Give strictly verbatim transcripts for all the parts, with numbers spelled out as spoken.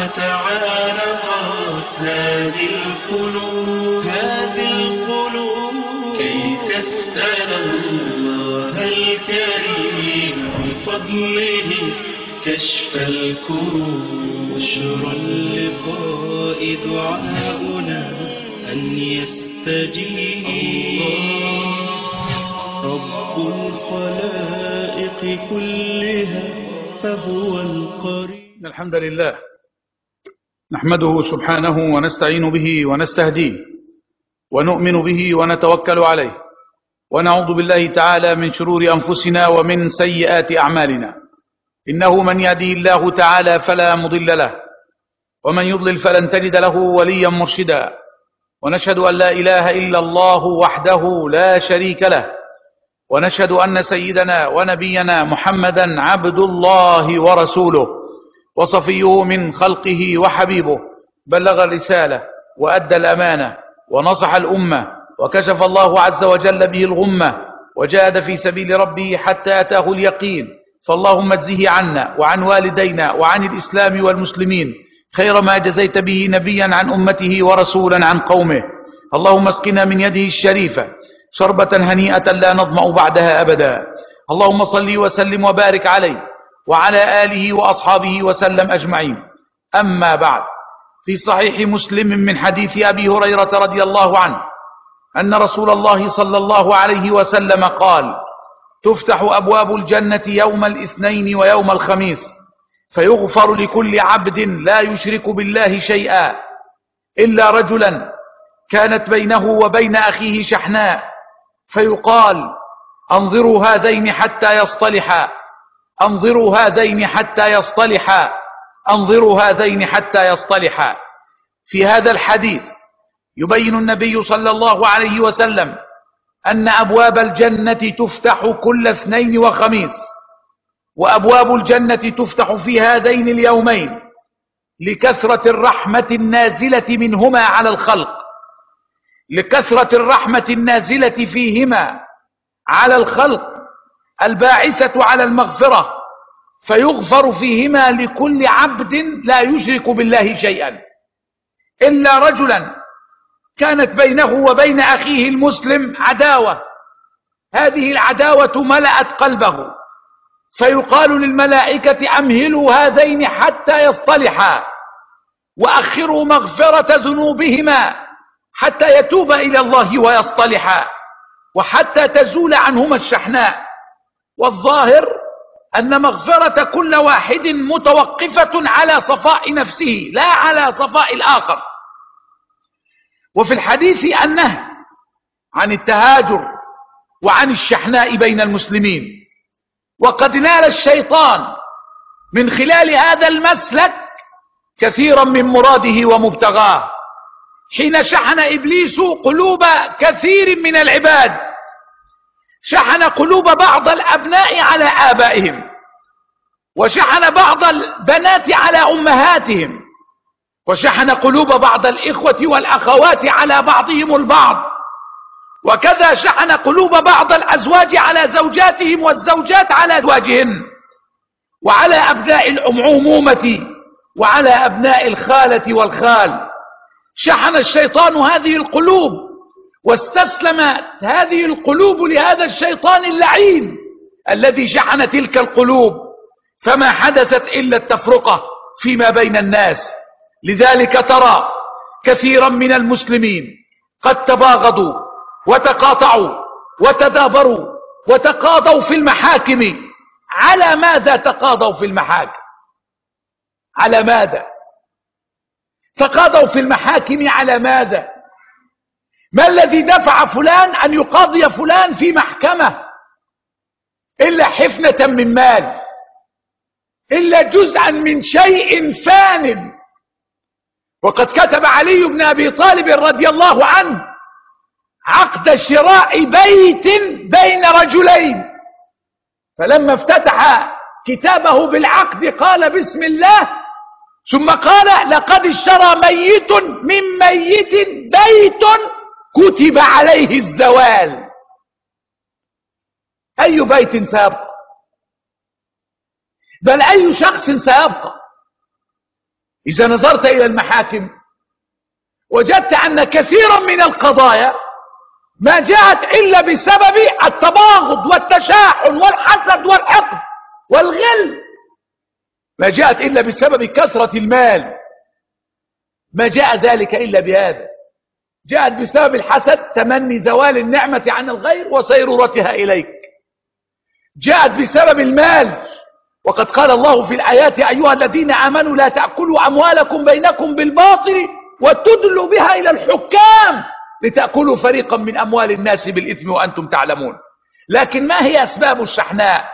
تعانقت هذه القلوب هذه القلوب كي تسأل الله الكريم بفضله كشف الكروب. بشرى اللقاء دعاؤنا أن يستجيب رب الخلائق كلها فهو القريب. الحمد لله نحمده سبحانه ونستعين به ونستهديه ونؤمن به ونتوكل عليه، ونعوذ بالله تعالى من شرور أنفسنا ومن سيئات أعمالنا. إنه من يهديه الله تعالى فلا مضل له، ومن يضلل فلن تجد له وليا مرشدا. ونشهد أن لا إله إلا الله وحده لا شريك له، ونشهد أن سيدنا ونبينا محمدا عبد الله ورسوله وصفيه من خلقه وحبيبه، بلغ الرسالة وأدى الأمانة ونصح الأمة، وكشف الله عز وجل به الغمة، وجاهد في سبيل ربه حتى أتاه اليقين. فاللهم اجزه عنا وعن والدينا وعن الإسلام والمسلمين خير ما جزيت به نبيا عن أمته ورسولا عن قومه. اللهم اسقنا من يده الشريفة شربة هنيئة لا نظمأ بعدها أبدا. اللهم صل وسلم وبارك عليه وعلى آله وأصحابه وسلم أجمعين. أما بعد، في صحيح مسلم من حديث أبي هريرة رضي الله عنه أن رسول الله صلى الله عليه وسلم قال: تفتح أبواب الجنة يوم الاثنين ويوم الخميس، فيغفر لكل عبد لا يشرك بالله شيئا إلا رجلا كانت بينه وبين أخيه شحناء، فيقال: أنظروا هذين حتى يصطلحا، أنظروا هذين حتى يصطلحا، أنظروا هذين حتى يصطلحا. في هذا الحديث يبين النبي صلى الله عليه وسلم أن أبواب الجنة تفتح كل اثنين وخميس، وأبواب الجنة تفتح في هذين اليومين لكثرة الرحمة النازلة منهما على الخلق، لكثرة الرحمة النازلة فيهما على الخلق الباعثة على المغفرة، فيغفر فيهما لكل عبد لا يشرك بالله شيئا إلا رجلا كانت بينه وبين أخيه المسلم عداوة، هذه العداوة ملأت قلبه، فيقال للملائكة: أمهلوا هذين حتى يصطلحا، وأخروا مغفرة ذنوبهما حتى يتوب إلى الله ويصطلحا، وحتى تزول عنهما الشحناء. والظاهر أن مغفرة كل واحد متوقفة على صفاء نفسه لا على صفاء الآخر. وفي الحديث النهي عن التهاجر وعن الشحناء بين المسلمين. وقد نال الشيطان من خلال هذا المسلك كثيرا من مراده ومبتغاه، حين شحن إبليس قلوب كثير من العباد، شحن قلوب بعض الأبناء على آبائهم، وشحن بعض البنات على أمهاتهم، وشحن قلوب بعض الإخوة والأخوات على بعضهم البعض، وكذا شحن قلوب بعض الأزواج على زوجاتهم والزوجات على أزواجهن، وعلى أبناء العمومة وعلى أبناء الخالة والخال. شحن الشيطان هذه القلوب، واستسلمت هذه القلوب لهذا الشيطان اللعين الذي شحن تلك القلوب، فما حدثت إلا التفرقة فيما بين الناس. لذلك ترى كثيرا من المسلمين قد تباغضوا وتقاطعوا وتدابروا وتقاضوا في المحاكم. على ماذا تقاضوا في المحاكم؟ على ماذا تقاضوا في المحاكم؟ على ماذا؟ ما الذي دفع فلان أن يقاضي فلان في محكمة إلا حفنة من مال، إلا جزءا من شيء فان. وقد كتب علي بن أبي طالب رضي الله عنه عقد شراء بيت بين رجلين، فلما افتتح كتابه بالعقد قال: بسم الله، ثم قال: لقد اشترى ميت من ميت بيت كتب عليه الزوال. أي بيت سيبقى؟ بل أي شخص سيبقى؟ إذا نظرت إلى المحاكم وجدت أن كثيرا من القضايا ما جاءت إلا بسبب التباغض والتشاحن والحسد والحقد والغل، ما جاءت إلا بسبب كثرة المال، ما جاء ذلك إلا بهذا، جاءت بسبب الحسد، تمني زوال النعمة عن الغير وسيرورتها إليك، جاءت بسبب المال، وقد قال الله في الآيات: أيها الذين آمنوا لا تأكلوا أموالكم بينكم بالباطل وتدلوا بها إلى الحكام لتأكلوا فريقا من أموال الناس بالإثم وأنتم تعلمون. لكن ما هي أسباب الشحناء؟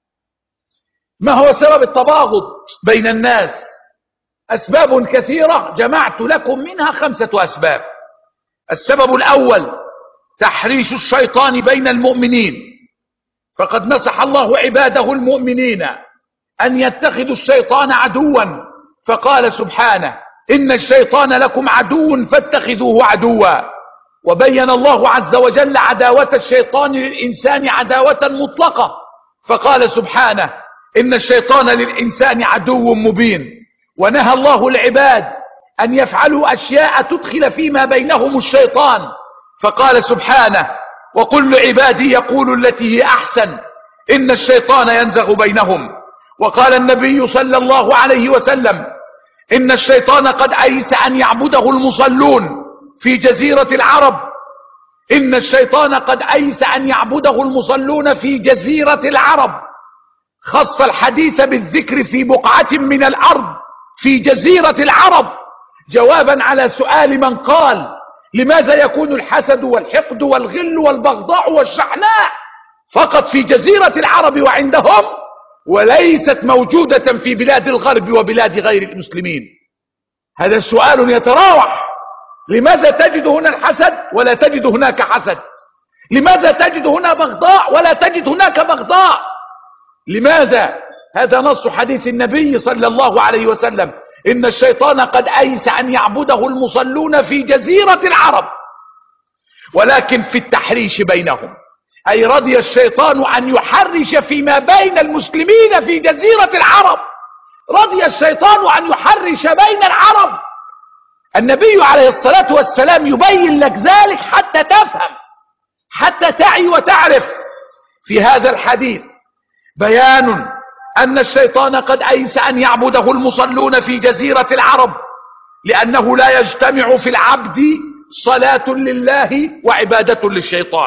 ما هو سبب التباغض بين الناس؟ أسباب كثيرة، جمعت لكم منها خمسة أسباب. السبب الأول تحريش الشيطان بين المؤمنين، فقد نصح الله عباده المؤمنين أن يتخذوا الشيطان عدوا، فقال سبحانه: إن الشيطان لكم عدو فاتخذوه عدوا. وبين الله عز وجل عداوة الشيطان للإنسان عداوة مطلقة، فقال سبحانه: إن الشيطان للإنسان عدو مبين. ونهى الله العباد أن يفعلوا أشياء تدخل فيما بينهم الشيطان، فقال سبحانه: وقل لعبادي يقولوا التي هي أحسن إن الشيطان ينزغ بينهم. وقال النبي صلى الله عليه وسلم: إن الشيطان قد أيس أن يعبده المصلون في جزيرة العرب إن الشيطان قد أيس أن يعبده المصلون في جزيرة العرب. خص الحديث بالذكر في بقعة من الأرض في جزيرة العرب، جوابا على سؤال من قال: لماذا يكون الحسد والحقد والغل والبغضاء والشحناء فقط في جزيرة العرب وعندهم، وليست موجودة في بلاد الغرب وبلاد غير المسلمين؟ هذا سؤال يتراوح. لماذا تجد هنا الحسد ولا تجد هناك حسد؟ لماذا تجد هنا بغضاء ولا تجد هناك بغضاء؟ لماذا؟ هذا نص حديث النبي صلى الله عليه وسلم: إن الشيطان قد أيس أن يعبده المصلون في جزيرة العرب. ولكن في التحريش بينهم، أي رضي الشيطان أن يحرش فيما بين المسلمين في جزيرة العرب، رضي الشيطان أن يحرش بين العرب. النبي عليه الصلاة والسلام يبين لك ذلك حتى تفهم، حتى تعي وتعرف. في هذا الحديث بيان أن الشيطان قد أيس أن يعبده المصلون في جزيرة العرب، لأنه لا يجتمع في العبد صلاة لله وعبادة للشيطان.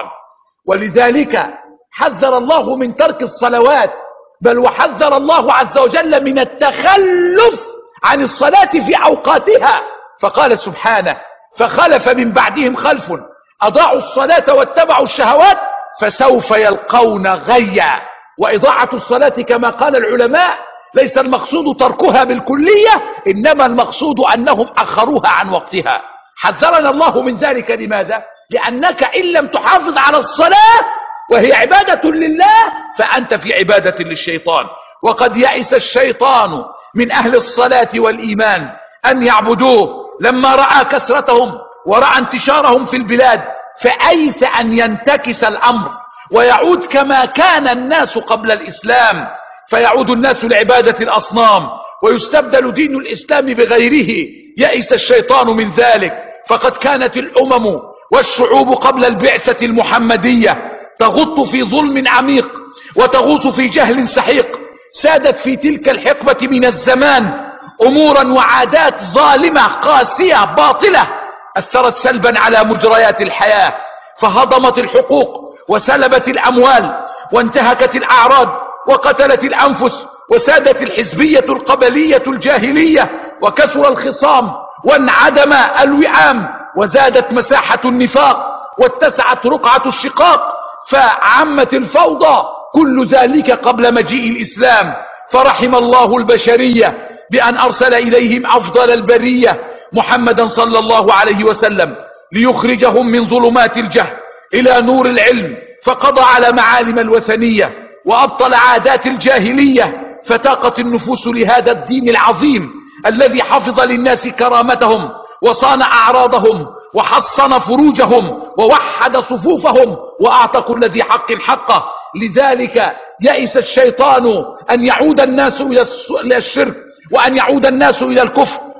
ولذلك حذر الله من ترك الصلوات، بل وحذر الله عز وجل من التخلف عن الصلاة في أوقاتها، فقال سبحانه: فخلف من بعدهم خلف أضاعوا الصلاة واتبعوا الشهوات فسوف يلقون غيا. وإضاعة الصلاة كما قال العلماء ليس المقصود تركها بالكلية، إنما المقصود أنهم أخروها عن وقتها. حذرنا الله من ذلك. لماذا؟ لأنك إن لم تحافظ على الصلاة وهي عبادة لله فأنت في عبادة للشيطان. وقد يئس الشيطان من أهل الصلاة والإيمان أن يعبدوه لما رأى كثرتهم ورأى انتشارهم في البلاد، فأيس أن ينتكس الأمر ويعود كما كان الناس قبل الإسلام، فيعود الناس لعبادة الأصنام ويستبدل دين الإسلام بغيره. يئس الشيطان من ذلك، فقد كانت الأمم والشعوب قبل البعثة المحمدية تغط في ظلم عميق وتغوص في جهل سحيق. سادت في تلك الحقبة من الزمان أمورا وعادات ظالمة قاسية باطلة أثرت سلبا على مجريات الحياة، فهضمت الحقوق وسلبت الأموال وانتهكت الأعراض وقتلت الأنفس، وسادت الحزبية القبلية الجاهلية، وكثر الخصام وانعدم الوئام، وزادت مساحة النفاق واتسعت رقعة الشقاق، فعمت الفوضى. كل ذلك قبل مجيء الإسلام، فرحم الله البشرية بأن أرسل إليهم أفضل البرية محمدا صلى الله عليه وسلم ليخرجهم من ظلمات الجهل إلى نور العلم، فقضى على معالم الوثنية وأبطل عادات الجاهلية، فتاقت النفوس لهذا الدين العظيم الذي حفظ للناس كرامتهم وصان أعراضهم وحصن فروجهم ووحد صفوفهم وأعطى كل ذي حق حقه. لذلك يئس الشيطان أن يعود الناس إلى الشرك، وأن يعود الناس إلى الكفر،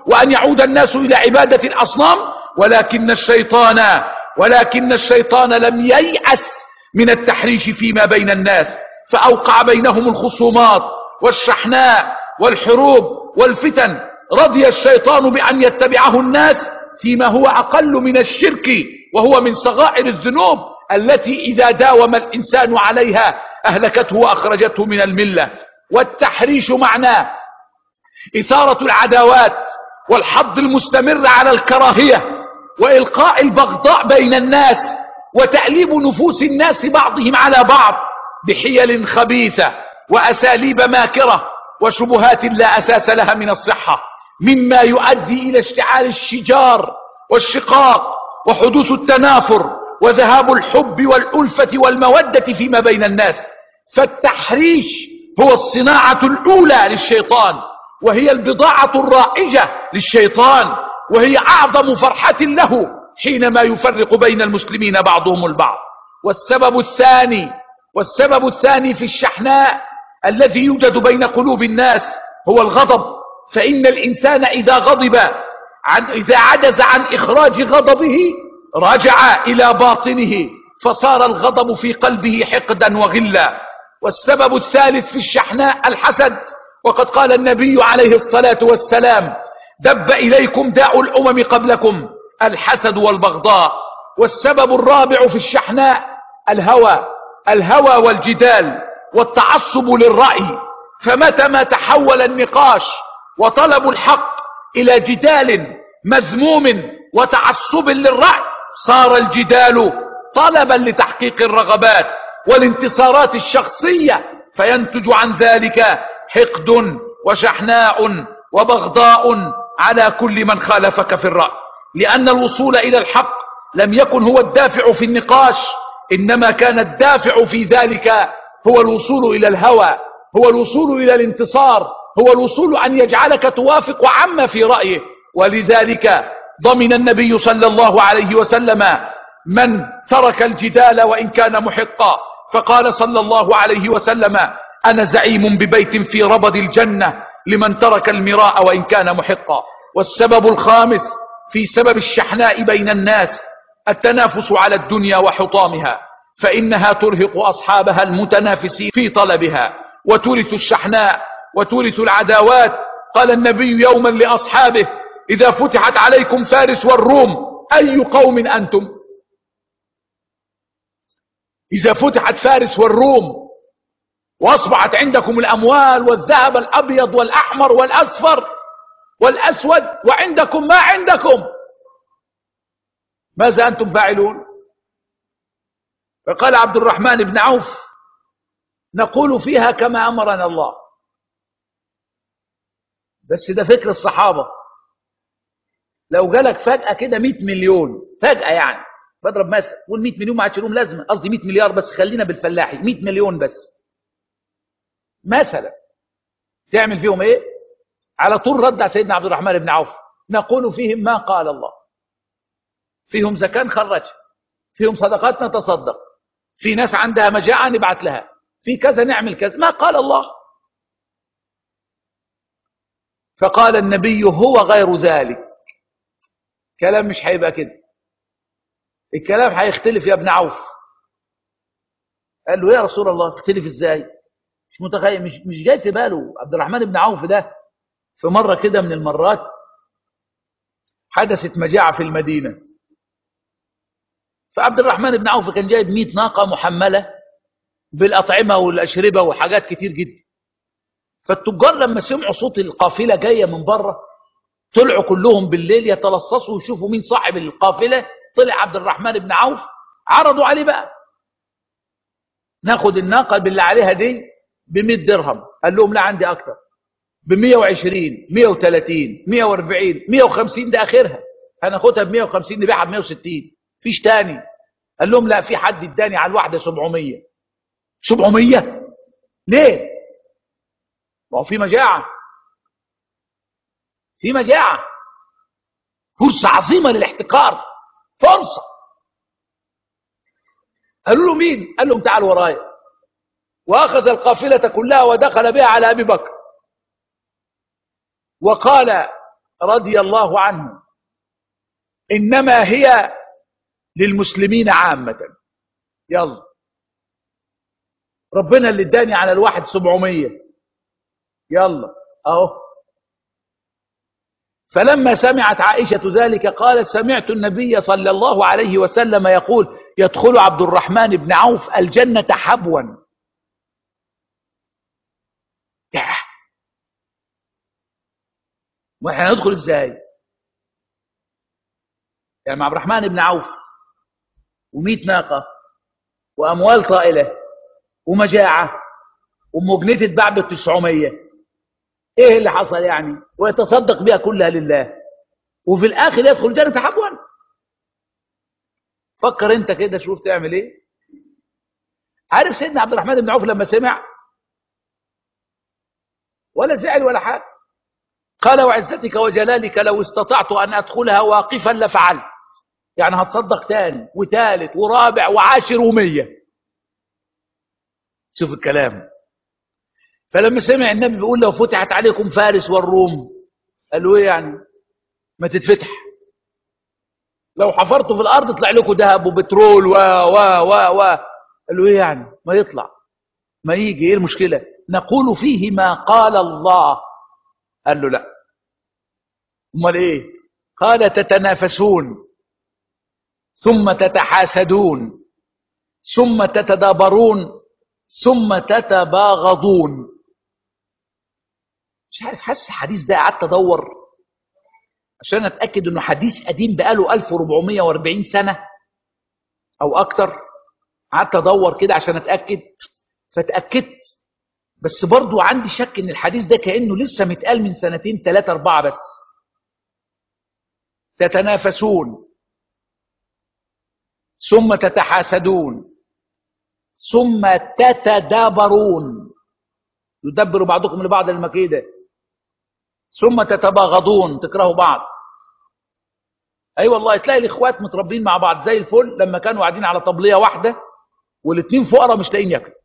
وأن يعود الناس إلى عبادة الأصنام، ولكن الشيطان ولكن الشيطان لم ييأس من التحريش فيما بين الناس، فأوقع بينهم الخصومات والشحناء والحروب والفتن. رضي الشيطان بأن يتبعه الناس فيما هو أقل من الشرك، وهو من صغائر الذنوب التي إذا داوم الإنسان عليها أهلكته وأخرجته من الملة. والتحريش معناه إثارة العداوات والحض المستمر على الكراهية وإلقاء البغضاء بين الناس وتأليب نفوس الناس بعضهم على بعض بحيل خبيثة وأساليب ماكرة وشبهات لا أساس لها من الصحة، مما يؤدي إلى اشتعال الشجار والشقاق وحدوث التنافر وذهاب الحب والألفة والمودة فيما بين الناس. فالتحريش هو الصناعة الأولى للشيطان، وهي البضاعة الرائجة للشيطان، وهي أعظم فرحة له حينما يفرق بين المسلمين بعضهم البعض. والسبب الثاني والسبب الثاني في الشحناء الذي يوجد بين قلوب الناس هو الغضب. فإن الإنسان إذا غضب عن إذا عجز عن إخراج غضبه رجع إلى باطنه، فصار الغضب في قلبه حقدا وغلا. والسبب الثالث في الشحناء الحسد، وقد قال النبي عليه الصلاة والسلام: دب إليكم داء الأمم قبلكم الحسد والبغضاء. والسبب الرابع في الشحناء الهوى الهوى والجدال والتعصب للرأي. فمتى ما تحول النقاش وطلب الحق إلى جدال مذموم وتعصب للرأي، صار الجدال طلبا لتحقيق الرغبات والانتصارات الشخصية، فينتج عن ذلك حقد وشحناء وبغضاء على كل من خالفك في الرأي. لأن الوصول إلى الحق لم يكن هو الدافع في النقاش، إنما كان الدافع في ذلك هو الوصول إلى الهوى، هو الوصول إلى الانتصار، هو الوصول أن يجعلك توافق عما في رأيه. ولذلك ضمن النبي صلى الله عليه وسلم من ترك الجدال وإن كان محقا، فقال صلى الله عليه وسلم: أنا زعيم ببيت في ربض الجنة لمن ترك المراء وإن كان محقا. والسبب الخامس في سبب الشحناء بين الناس التنافس على الدنيا وحطامها، فإنها ترهق أصحابها المتنافسين في طلبها وتورث الشحناء وتورث العداوات. قال النبي يوما لأصحابه: إذا فتحت عليكم فارس والروم أي قوم أنتم؟ إذا فتحت فارس والروم وأصبحت عندكم الأموال والذهب الأبيض والأحمر والأصفر والأسود وعندكم ما عندكم، ماذا أنتم فاعلون؟ فقال عبد الرحمن بن عوف: نقول فيها كما أمرنا الله. بس ده فكر الصحابة. لو جالك فجأة كده مئة مليون فجأة، يعني بضرب مثل، قول مئة مليون ما عادش لهم لازمة، قصدي مئة مليار، بس خلينا بالفلاحي، مئة مليون بس مثلا، تعمل فيهم ايه؟ على طول رد على سيدنا عبد الرحمن بن عوف: نقول فيهم ما قال الله. فيهم زكاة نخرجها، فيهم صدقات نتصدق، في ناس عندها مجاعة نبعت لها، في كذا نعمل كذا، ما قال الله. فقال النبي: هو غير ذلك. كلام مش هيبقى كده، الكلام هيختلف يا ابن عوف. قال له: يا رسول الله تختلف ازاي؟ مش متخيل، مش مش جاي في باله عبد الرحمن بن عوف ده. في مرة كده من المرات حدثت مجاعة في المدينة، فعبد الرحمن بن عوف كان جايب مئة ناقة محملة بالأطعمة والأشربة وحاجات كتير جدا. فالتجار لما سمعوا صوت القافلة جاية من بره طلعوا كلهم بالليل يتلصصوا ويشوفوا مين صاحب القافلة. طلع عبد الرحمن بن عوف، عرضوا عليه بقى: ناخد الناقة باللي عليها دي بمئة درهم. قال لهم: لا، عندي أكتر، بمئة وعشرين، مئة وثلاثين، مئة وأربعين، مئة وخمسين، ده آخرها، هناخدها بمئة وخمسين نبيعها بمئة وستين، فيش تاني. قال لهم: لا، في حد اداني على الواحدة سبعمية. سبعمية ليه؟ ما هو في مجاعة، في مجاعة، فرصة عظيمة للاحتكار، فرصة. قالوا له: مين؟ قال لهم: تعالوا ورايا. وأخذ القافلة كلها ودخل بها على أبي بكر وقال: رضي الله عنه إنما هي للمسلمين عامة. يلا ربنا اللي اداني على الواحد سبعمية، يلا اهو. فلما سمعت عائشة ذلك قالت سمعت النبي صلى الله عليه وسلم يقول يدخل عبد الرحمن بن عوف الجنة حبوا. واحنا ندخل ازاي يعني مع عبد الرحمن بن عوف ومئة ناقة واموال طائلة ومجاعة ومجنة اتباع بالتسعمية، ايه اللي حصل يعني؟ ويتصدق بها كلها لله وفي الاخر يدخل جنة حبوا. فكر انت كده شوف تعمل ايه. عارف سيدنا عبد الرحمن بن عوف لما سمع ولا زعل ولا حاجه، قال وعزتك وجلالك لو استطعت ان ادخلها واقفا لفعلت. يعني هتصدق تاني وثالث ورابع وعاشر ومية. شوف الكلام. فلما سمع النبي بيقول لو فتحت عليكم فارس والروم، قال له ايه يعني؟ ما تتفتح. لو حفرتوا في الارض طلع لكم ذهب وبترول و و و و قال له ايه يعني؟ ما يطلع، ما يجي، ايه المشكله؟ نقول فيه ما قال الله. قال له لا. امال ايه؟ قال تتنافسون ثم تتحاسدون ثم تتدابرون ثم تتباغضون. مش عارف، حاسس الحديث ده قعدت ادور عشان اتاكد انه حديث قديم بقاله ألف وأربعمية وأربعين سنه او اكتر. قعدت ادور كده عشان اتاكد فاتاكدت، بس برضو عندي شك ان الحديث ده كانه لسه متقال من سنتين ثلاثه اربعه بس. تتنافسون ثم تتحاسدون ثم تتدابرون، يدبر بعضكم لبعض المكيدة، ثم تتباغضون، تكرهوا بعض. اي أيوة والله، تلاقي الاخوات متربين مع بعض زي الفل لما كانوا قاعدين على طبليه واحده والاثنين فقراء مش لاقيين ياكلوا،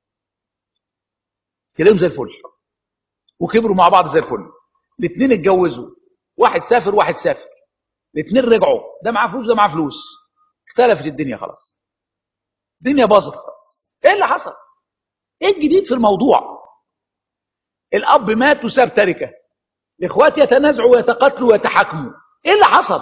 تلاقيهم زي الفل وكبروا مع بعض زي الفل. الاثنين اتجوزوا، واحد سافر واحد سافر، الاثنين رجعوا، ده معاه فلوس ده معاه فلوس، اختلفت الدنيا خلاص، الدنيا باظت. ايه اللي حصل؟ ايه الجديد في الموضوع؟ الاب مات وساب تركه، الاخوات يتنازعوا ويتقاتلوا ويتحاكموا، ايه اللي حصل؟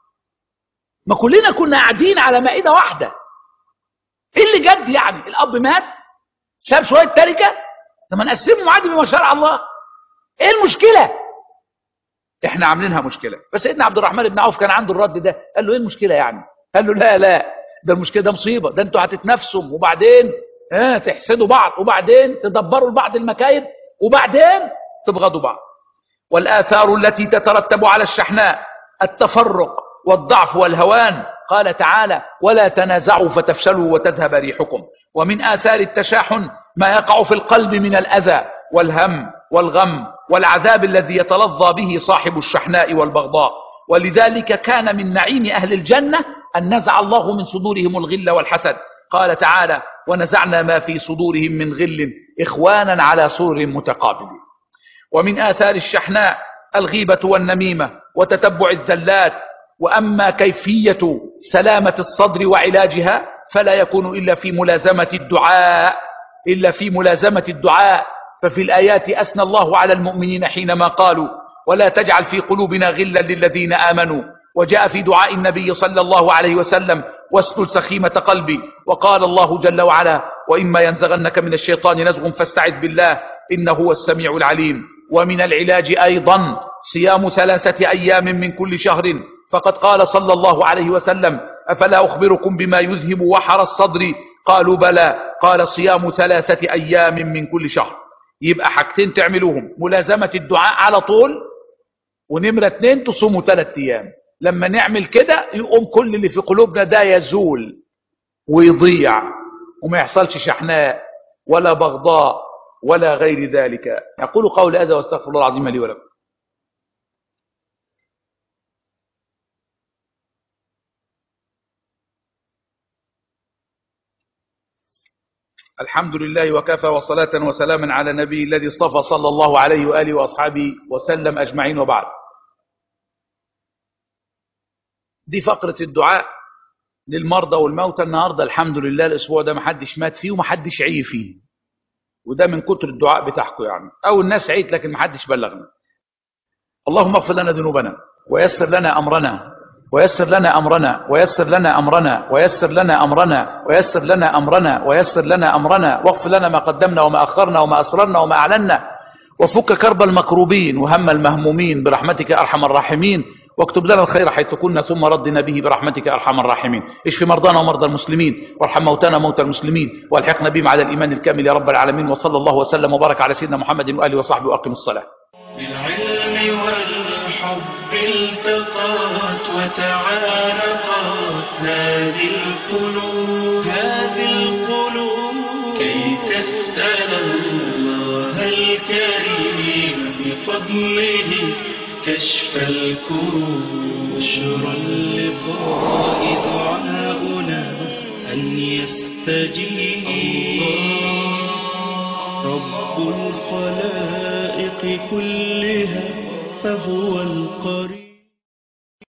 ما كلنا كنا قاعدين على مائده واحده. ايه اللي جد يعني؟ الاب مات ساب شويه تركه، طب ما نقسمهم عادي بما شرع الله، ايه المشكله؟ احنا عاملينها مشكله. بس سيدنا عبد الرحمن بن عوف كان عنده الرد ده، قال له ايه المشكله يعني؟ قال له لا لا، ده المشكله ده مصيبه، ده انتوا هتتنافسوا وبعدين اه تحسدوا بعض وبعدين تدبروا لبعض المكايد وبعدين تبغضوا بعض. والآثار التي تترتب على الشحناء التفرق والضعف والهوان. قال تعالى ولا تنازعوا فتفشلوا وتذهب ريحكم. ومن آثار التشاحن ما يقع في القلب من الأذى والهم والغم والعذاب الذي يتلظى به صاحب الشحناء والبغضاء. ولذلك كان من نعيم أهل الجنة أن نزع الله من صدورهم الغل والحسد. قال تعالى ونزعنا ما في صدورهم من غل إخوانا على سرر متقابلين. ومن آثار الشحناء الغيبة والنميمة وتتبع الزلات. وأما كيفية سلامة الصدر وعلاجها فلا يكون إلا في ملازمة الدعاء إلا في ملازمة الدعاء. ففي الآيات أثنى الله على المؤمنين حينما قالوا ولا تجعل في قلوبنا غلا للذين آمنوا. وجاء في دعاء النبي صلى الله عليه وسلم واسلل سخيمة قلبي. وقال الله جل وعلا وإما ينزغنك من الشيطان نزغ فاستعذ بالله إنه هو السميع العليم. ومن العلاج أيضا صيام ثلاثة أيام من كل شهر، فقد قال صلى الله عليه وسلم أفلا أخبركم بما يذهب وحر الصدر؟ قالوا بلى، قال صيام ثلاثة أيام من كل شهر. يبقى حاجتين تعملوهم، ملازمة الدعاء على طول، ونمرة اتنين تصوموا ثلاثة أيام. لما نعمل كده يقوم كل اللي في قلوبنا ده يزول ويضيع وما يحصلش شحناء ولا بغضاء ولا غير ذلك. أقول قول هذا واستغفر الله العظيم لي ولكم. الحمد لله وكفى وصلاة وسلاما على نبي الذي اصطفى صلى الله عليه وآله وأصحابه وسلم أجمعين، وبعد. دي فقرة الدعاء للمرضى والموتى. النهاردة الحمد لله الأسبوع ده محدش مات فيه ومحدش عي فيه، وده من كتر الدعاء بتاعكم يعني، أو الناس عيت لكن محدش بلغنا. اللهم اغفر لنا ذنوبنا ويسر لنا أمرنا ويسر لنا أمرنا ويسر لنا أمرنا ويسر لنا أمرنا ويسر لنا أمرنا ويسر لنا أمرنا واغفر لنا ما قدمنا وما أخرنا وما أسررنا وما أعلنا، وفك كرب المكروبين وهم المهمومين برحمتك أرحم الراحمين، واكتب لنا الخير حيث كنا ثم ردنا به برحمتك أرحم الراحمين. اشف مرضانا ومرضى المسلمين وارحم موتانا موتى المسلمين والحقنا بهم على الإيمان الكامل يا رب العالمين. وصلى الله وسلم وبارك على سيدنا محمد وآله وصحبه وأقم الصلاة. بالعلم والحب التقات وتعانقات هذه القلوب هذه القلوب كي تسأل الله الكريم بفضله كشف الكروب. بشرى اللقاء دعاؤنا أن يستجيب رب الخلائق كلها فهو القريب.